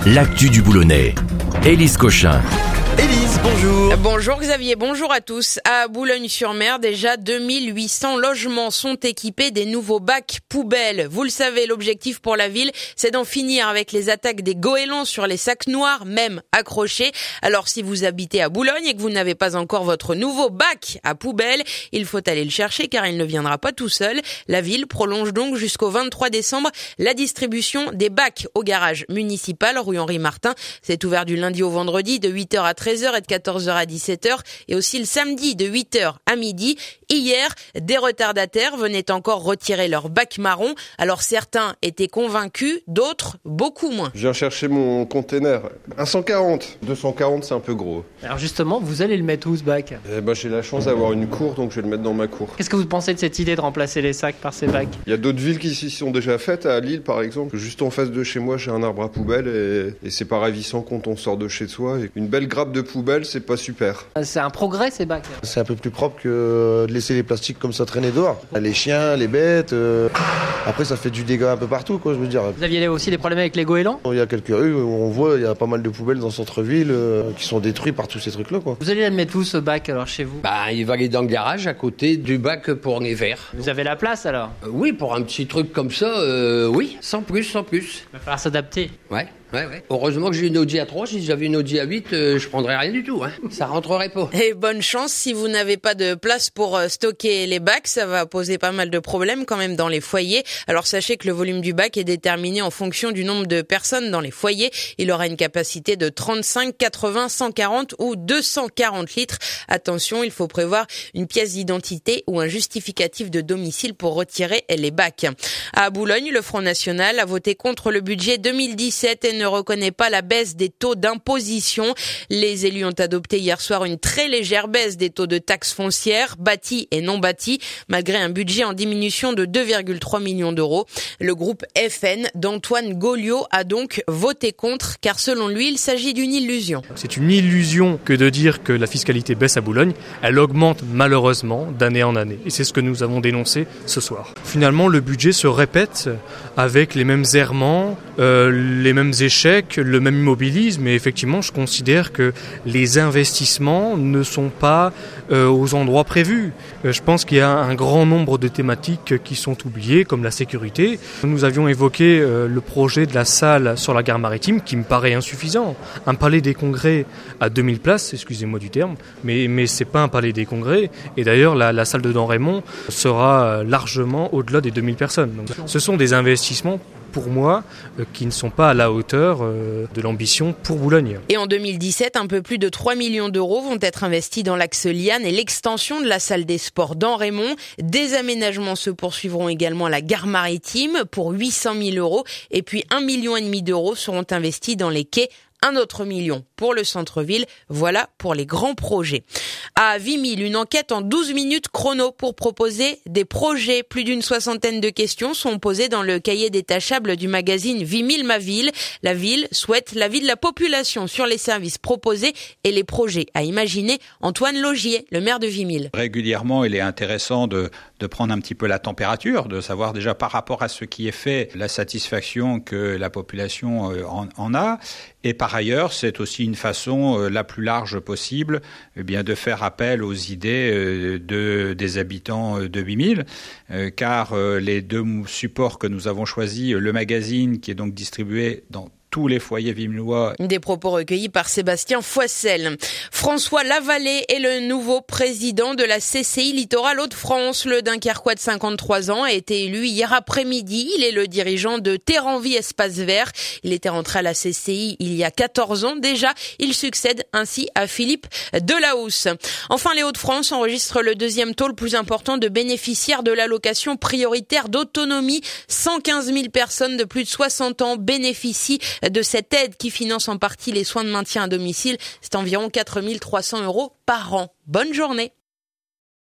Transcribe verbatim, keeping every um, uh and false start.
l'actu du Boulonnais. Élise Cochin. Élise, bonjour. Bonjour Xavier, bonjour à tous. À Boulogne-sur-Mer, déjà deux mille huit cents logements sont équipés des nouveaux bacs poubelles. Vous le savez, l'objectif pour la ville, c'est d'en finir avec les attaques des goélands sur les sacs noirs, même accrochés. Alors si vous habitez à Boulogne et que vous n'avez pas encore votre nouveau bac à poubelle, il faut aller le chercher car il ne viendra pas tout seul. La ville prolonge donc jusqu'au vingt-trois décembre la distribution des bacs au garage municipal rue Henri Martin. C'est ouvert du lundi au vendredi de huit heures à treize heures et de quatorze heures à dix-sept heures et aussi le samedi de huit heures à midi. Hier, des retardataires venaient encore retirer leur bac marron. Alors certains étaient convaincus, d'autres beaucoup moins. Je viens chercher mon container. un cent quarante. deux cent quarante, c'est un peu gros. Alors justement, vous allez le mettre où ce bac ? Eh ben, j'ai la chance d'avoir une cour, donc je vais le mettre dans ma cour. Qu'est-ce que vous pensez de cette idée de remplacer les sacs par ces bacs ? Il y a d'autres villes qui s'y sont déjà faites, à Lille par exemple. Juste en face de chez moi, j'ai un arbre à poubelle et, et c'est pas ravissant quand on sort de chez soi. Et une belle grappe de poubelle, c'est pas super. C'est un progrès ces bacs. C'est un peu plus propre que de laisser les plastiques comme ça traîner dehors. Les chiens, les bêtes, euh... après ça fait du dégât un peu partout, quoi, je veux dire. Vous aviez aussi des problèmes avec les goélands ? Il y a quelques rues où on voit, il y a pas mal de poubelles dans le centre-ville euh, qui sont détruites par tous ces trucs-là, quoi. Vous allez le mettre où ce bac alors chez vous ? Bah, il va aller dans le garage à côté du bac pour les verres. Vous avez la place alors ? Euh, oui, pour un petit truc comme ça, euh, oui, sans plus, sans plus. Il va falloir s'adapter. Ouais. Ouais, ouais. Heureusement que j'ai une Audi A trois, si j'avais une Audi A huit, euh, je prendrais rien du tout, hein. Ça rentrerait pas. Et bonne chance, si vous n'avez pas de place pour stocker les bacs, ça va poser pas mal de problèmes quand même dans les foyers. Alors sachez que le volume du bac est déterminé en fonction du nombre de personnes dans les foyers. Il aura une capacité de trente-cinq, quatre-vingts, cent quarante ou deux cent quarante litres. Attention, il faut prévoir une pièce d'identité ou un justificatif de domicile pour retirer les bacs. À Boulogne, le Front National a voté contre le budget deux mille dix-sept et ne reconnaît pas la baisse des taux d'imposition. Les élus ont adopté hier soir une très légère baisse des taux de taxes foncières, bâties et non bâties, malgré un budget en diminution de deux virgule trois millions d'euros. Le groupe F N d'Antoine Gauliot a donc voté contre, car selon lui, il s'agit d'une illusion. C'est une illusion que de dire que la fiscalité baisse à Boulogne. Elle augmente malheureusement d'année en année. Et c'est ce que nous avons dénoncé ce soir. Finalement, le budget se répète avec les mêmes errements, euh, les mêmes échecs, le même immobilisme, et effectivement je considère que les investissements ne sont pas euh, aux endroits prévus. Euh, je pense qu'il y a un grand nombre de thématiques qui sont oubliées, comme la sécurité. Nous avions évoqué euh, le projet de la salle sur la gare maritime qui me paraît insuffisant. Un palais des congrès à deux mille places, excusez-moi du terme, mais, mais c'est pas un palais des congrès, et d'ailleurs la, la salle de Dan Raymond sera largement au-delà des deux mille personnes. Donc, ce sont des investissements pour moi, euh, qui ne sont pas à la hauteur euh, de l'ambition pour Boulogne. Et en deux mille dix-sept, un peu plus de trois millions d'euros vont être investis dans l'axe Liane et l'extension de la salle des sports Dan Raymond. Des aménagements se poursuivront également à la gare maritime pour huit cent mille euros. Et puis un million et demi d'euros seront investis dans les quais. Un autre million pour le centre-ville. Voilà pour les grands projets. À Vimille, une enquête en douze minutes chrono pour proposer des projets. Plus d'une soixantaine de questions sont posées dans le cahier détachable du magazine Vimille ma ville. La ville souhaite l'avis de la population sur les services proposés et les projets à imaginer. Antoine Logier, le maire de Vimille. Régulièrement, il est intéressant de, de prendre un petit peu la température, de savoir déjà par rapport à ce qui est fait, la satisfaction que la population en, en a. Et par ailleurs, c'est aussi une façon euh, la plus large possible eh bien, de faire appel aux idées euh, de, des habitants de Vimille, euh, car euh, les deux supports que nous avons choisis, le magazine qui est donc distribué dans tous les foyers vimillois. Des propos recueillis par Sébastien Foissel. François Lavallée est le nouveau président de la C C I Littoral Hauts-de-France. Le Dunkerquois de cinquante-trois ans a été élu hier après-midi. Il est le dirigeant de Terrenvie Espace Vert. Il était rentré à la C C I il y a quatorze ans déjà. Il succède ainsi à Philippe Delahousse. Enfin, les Hauts-de-France enregistrent le deuxième taux le plus important de bénéficiaires de l'allocation prioritaire d'autonomie. cent quinze mille personnes de plus de soixante ans bénéficient de cette aide qui finance en partie les soins de maintien à domicile. C'est environ quatre mille trois cents euros par an. Bonne journée.